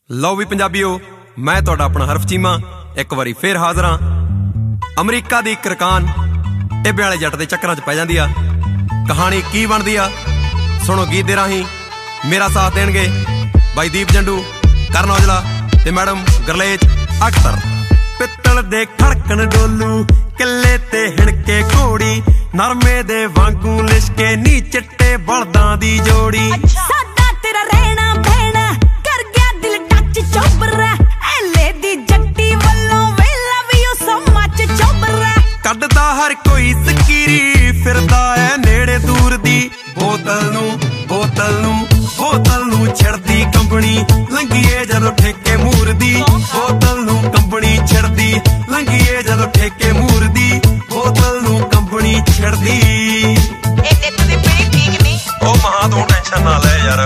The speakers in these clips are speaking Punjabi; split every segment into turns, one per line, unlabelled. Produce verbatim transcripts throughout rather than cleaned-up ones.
ਲਓ ਵੀ ਪੰਜਾਬੀਓ, ਮੈਂ ਤੁਹਾਡਾ ਆਪਣਾ ਹਰਫ ਚੀਮਾ ਇੱਕ ਵਾਰੀ ਫੇਰ ਹਾਜ਼ਰ ਹਾਂ। ਅਮਰੀਕਾ ਦੀ ਕਰਕਾਨ ਟਿੱਬੇ ਵਾਲੇ ਜੱਟ ਦੇ ਚੱਕਰਾਂ 'ਚ ਪੈ ਜਾਂਦੀ ਆ। ਕਹਾਣੀ ਕੀ ਬਣਦੀ ਆ ਸੁਣੋ ਗੀਤ ਦੇ ਰਾਹੀਂ। ਮੇਰਾ ਸਾਥ ਦੇਣਗੇ ਬਾਈ ਦੀਪ ਜੰਡੂ, ਕਰਨ ਔਜਲਾ ਤੇ ਮੈਡਮ ਗਰਲੇਜ ਅਖਤਰ। ਪਿੱਤਲ ਦੇ ਖੜਕਣ ਡੋਲੂ ਕਿੱਲੇ ਤੇ ਹਿਣਕੇ ਘੋੜੀ, ਨਰਮੇ ਦੇ ਵਾਂਗੂ ਲਿਸ਼ਕੇ ਨੀ ਚਿੱਟੇ ਬਲਦਾਂ ਦੀ ਜੋੜੀ।
ਸਾਡਾ ਤੇਰਾ ਰਹਿਣਾ ਬਹਿਣਾ ਕਰ ਗਿਆ ਦਿਲ ਟੱਚ ਚੋਬਰਾ, ਐਲੇ ਦੀ ਜੱਟੀ ਵੱਲੋਂ ਵੇ ਲਵ ਯੂ ਸੋ ਮੱਚ ਚੋਬਰਾ।
ਕੱਢਦਾ ਹਰ ਕੋਈ ਸਕੀਰੀ ਫਿਰਦਾ ਐ ਨੇੜੇ ਦੂਰ ਦੀ, ਬੋਤਲ ਨੂੰ ਬੋਤਲ ਨੂੰ ਬੋਤਲ ਨੂੰ ਛੜਦੀ ਕੰਬਣੀ, ਲੰਘੀਏ ਜਦੋਂ ਠੇਕੇ ਮੂਰ ਦੀ। ਬੋਤਲ ਨੂੰ ਕੰਬਣੀ ਛੜਦੀ ਲੰਘੀਏ ਜਦੋਂ ਠੇਕੇ ਮੂਰ ਦੀ, ਬੋਤਲ ਨੂੰ ਕੰਬਣੀ ਛੜਦੀ।
ਇਹ ਤੇ ਤੂੰ ਬੜੀ ਠੀਕ ਨਹੀਂ।
ਉਹ ਮਹਾ ਤੂੰ ਟੈਨਸ਼ਨ ਨਾ ਲੈ ਯਾਰ,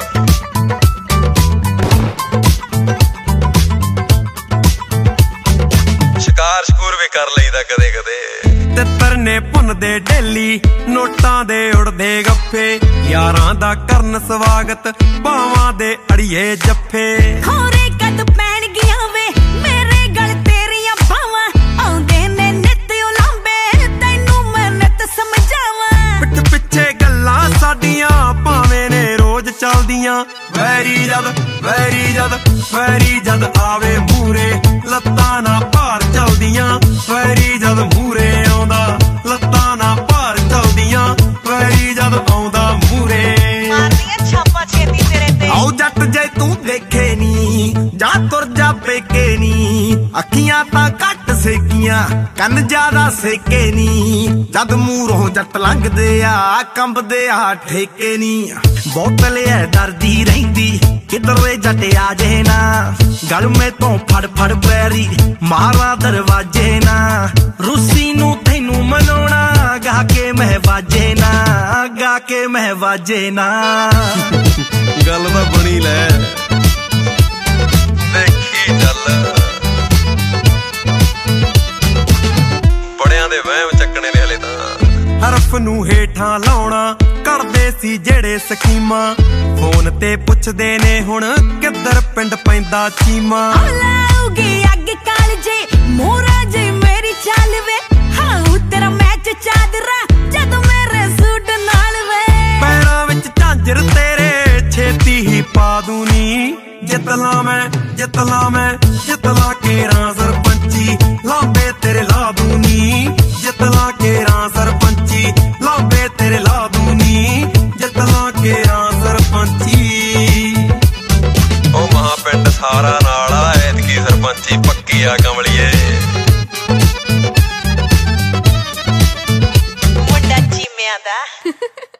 ਸ਼ਿਕਾਰ ਸ਼ਕੂਰ ਵੀ ਕਰ ਲਈਦਾ ਕਦੇ ਕਦੇ। ਤਿੱਤਰ ਨੇ ਭੁੰਨਦੇ ਡੇਲੀ ਨੋਟਾਂ ਦੇ ਉੜਦੇ ਗੱਫੇ, ਯਾਰਾਂ ਦਾ ਕਰਨ ਸਵਾਗਤ ਬਾਵਾਂ ਦੇ ਅੜੀਏ ਜੱਫੇ।
ਖੋਰੇ ਕਦ ਪੈਣ ਗਿਆ ਵੇ ਮੇਰੇ ਗਲ ਤੇਰੀਆਂ ਬਾਵਾਂ, ਆਉਂਦੇ ਨੇ ਨਿੱਤ ਉਲਾਂਬੇ ਤੈਨੂੰ ਮੈਂ ਨਿੱਤ ਸਮਝਾਵਾਂ।
ਪਿੱਠ ਪਿੱਛੇ ਗੱਲਾਂ ਸਾਡੀਆਂ ਭਾਵੇਂ ਨੇ ਰੋਜ਼ ਚੱਲਦੀਆਂ, ਵੈਰੀ ਜਦ ਵੈਰੀ ਜਦ ਵੈਰੀ ਜਦ ਆਵੇ ਮੂਰੇ ਲੱਤਾਂ ਨਾ ਭਾਰ ਚੱਲਦੀਆਂ। ਵੈਰੀ ਜਦ ਮੂਰੇ ਆਉਂਦਾ ਲੱਤਾਂ ਨਾ ਭਾਰ ਚੱਲਦੀਆਂ, ਵੈਰੀ ਜਦ ਆਉਂਦਾ ਮੂਰੇ
ਮਾਰਦੀਆਂ ਛਾਪਾਂ ਛੇਤੀ ਤੇਰੇ ਤੇ।
ਆਓ ਜੱਟ ਜੇ ਤੂੰ ਦੇਖੇ ਨੀ ਜਾਂ ਤੁਰ ਜਾ ਪੇਕੇ ਨੀ, ਅੱਖੀਆਂ ਤਾਂ ਘੱਟ ਸੇਕੀਆਂ ਕੰਨ ਜ਼ਿਆਦਾ ਸੇਕੇ ਨੀ। ਜਦ ਮੂਹਰੋਂ ਜੱਟ ਲੰਘਦੇ ਆ ਕੰਬਦੇ ਆ ਠੇਕੇ ਨੀ। ਬੋਤਲ ਐ ਡਰਦੀ ਰਹਿੰਦੀ ਕਿਧਰੇ ਜੱਟ ਆ ਜੇ ਨਾ, ਗਲ ਮੇ ਤੋਂ ਫੜ ਫੜ ਪੈਰੀ ਮਾਰਾਂ ਦਰਵਾਜੇ ਨਾ। ਰੂਸੀ ਨੂੰ ਤੈਨੂੰ ਮਨਾਉਣਾ ਗਾ ਕੇ ਮਹਿਵਾਜੇ ਨਾ, ਗਾ ਕੇ ਮਹਿਵਾਜੇ ਨਾ।
ਗੱਲ ਤਾਂ ਬਣੀ ਲੈ ਦੇਖੀ ਚੱਲ, ਬੜਿਆਂ ਦੇ ਵਹਿਮ ਚੱਕਣੇ ਨੇ ਹਲੇ ਤਾਂ। ਹਰਫ ਨੂੰ ਹੇਠਾਂ ਲਾਉਣਾ ਕਰਦੇ ਸੀ ਜਿਹੜੇ ਸਕੀਮਾਂ, ਫੋਨ ਤੇ ਪੁੱਛਦੇ ਨੇ ਹੁਣ ਕਿੱਧਰ ਪਿੰਡ ਪੈਂਦਾ ਚੀਮਾ।
ਲਾਉਗੀ ਅੱਗ ਕਾਲ ਜੇ ਮੋਰਾ ਜੇ ਮੇਰੀ ਚਾਲ ਵੇ, ਹਾਉ ਤੇਰਾ ਮੈਚ ਚਾਦਰਾ ਜਦੋਂ ਮੇਰੇ ਸੂਟ ਨਾਲ ਵੇ।
ਪੈਰਾਂ ਵਿੱਚ ਝਾਂਜਰ ਤੇਰੇ ਛੇਤੀ ਹੀ ਪਾ ਦੂੰ ਨੀ, ਜਿੱਤ ਲਾ ਮੈਂ ਜਿੱਤ ਲਾ ਮੈਂ ਜਿੱਤ ਲਾ ਕੇਰਾਂ ਸਰਪੰਚੀ, ਲਾਂਬੇ ਤੇਰੇ ਲਾ ਦੂੰ ਨੀ। ਜਿੱਤ ਲਾ ਕੇਰਾਂ ਸਰਪੰਚੀ ਲਾਂਬੇ ਤੇਰੇ ਲਾ ਦੂੰ ਨੀ, ਜਿੱਤ ਲਾ ਕੇਰਾਂ ਸਰਪੰਚੀ। ਉਹ ਮਹਾ ਪਿੰਡ ਸਾਰਾ ਨਾਲ ਆ ਐਤਕੀ ਸਰਪੰਚੀ ਪੱਕੀ ਆ ਕਮਲੀਏ।
ਮੁੰਡਾ ਚੀਮਿਆਂ ਦਾ